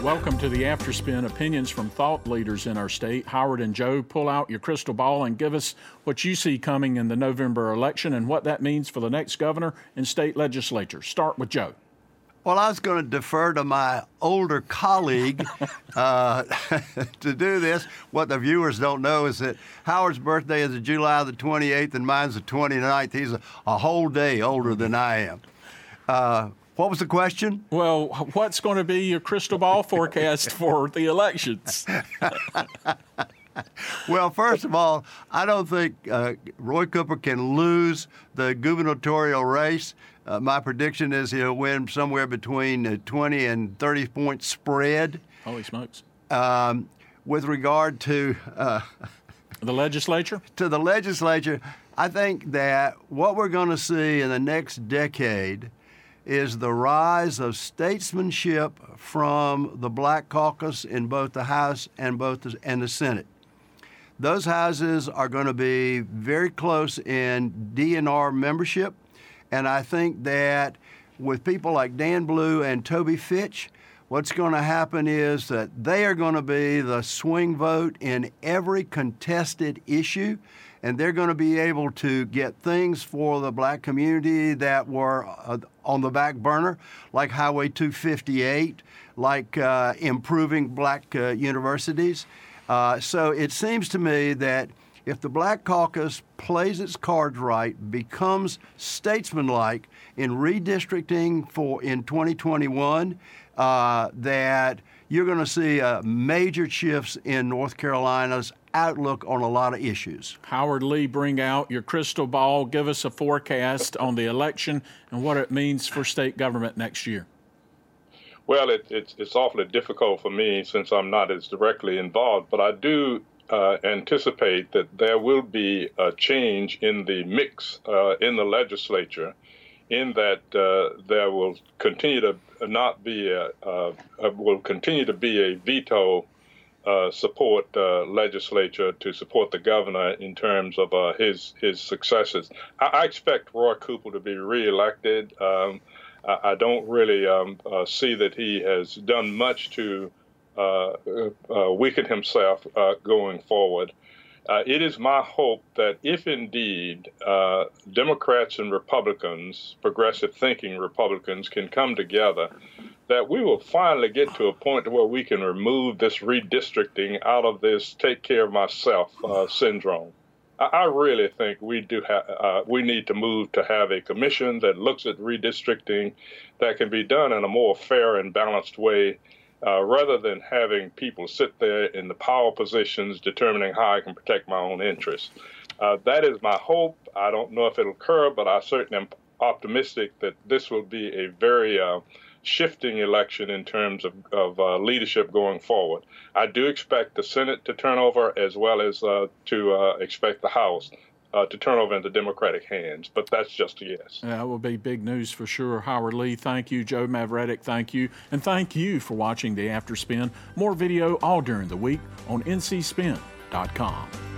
Welcome to the Afterspin, opinions from thought leaders in our state. Howard and Joe, pull out your crystal ball and give us what you see coming in the November election and what that means for the next governor and state legislature. Start with Joe. Well, I was going to defer to my older colleague to do this. What the viewers don't know is that Howard's birthday is July the 28th and mine's the 29th. He's a whole day older than I am. What was the question? Well, what's going to be your crystal ball forecast for the elections? Well, first of all, I don't think Roy Cooper can lose the gubernatorial race. My prediction is he'll win somewhere between a 20 and 30 point spread. Holy smokes. With regard to the legislature? To the legislature, I think that what we're going to see in the next decade is the rise of statesmanship from the Black Caucus in both the House and the Senate. Those houses are going to be very close in DNR membership, and I think that with people like Dan Blue and Toby Fitch, what's going to happen is that they are going to be the swing vote in every contested issue, and they're going to be able to get things for the black community that were on the back burner, like Highway 258, like improving black universities. So it seems to me that if the Black Caucus plays its cards right, becomes statesmanlike in redistricting in 2021, that you're going to see major shifts in North Carolina's outlook on a lot of issues. Howard Lee, bring out your crystal ball. Give us a forecast on the election and what it means for state government next year. Well, it's awfully difficult for me since I'm not as directly involved, but I do anticipate that there will be a change in the mix in the legislature, in that there will continue to be a veto support legislature to support the governor in terms of his successes. I expect Roy Cooper to be reelected. I don't really see that he has done much to weaken himself going forward. It is my hope that if indeed Democrats and Republicans, progressive thinking Republicans, can come together, that we will finally get to a point where we can remove this redistricting out of this take care of myself syndrome. I really think we need to move to have a commission that looks at redistricting that can be done in a more fair and balanced way, rather than having people sit there in the power positions determining how I can protect my own interests. That is my hope. I don't know if it'll occur, but I certainly am optimistic that this will be a very shifting election in terms of leadership going forward. I do expect the Senate to turn over, as well as to expect the House to turn over into Democratic hands, but that's just a yes. That will be big news for sure. Howard Lee, thank you. Joe Mavretic, thank you. And thank you for watching the Afterspin. More video all during the week on ncspin.com.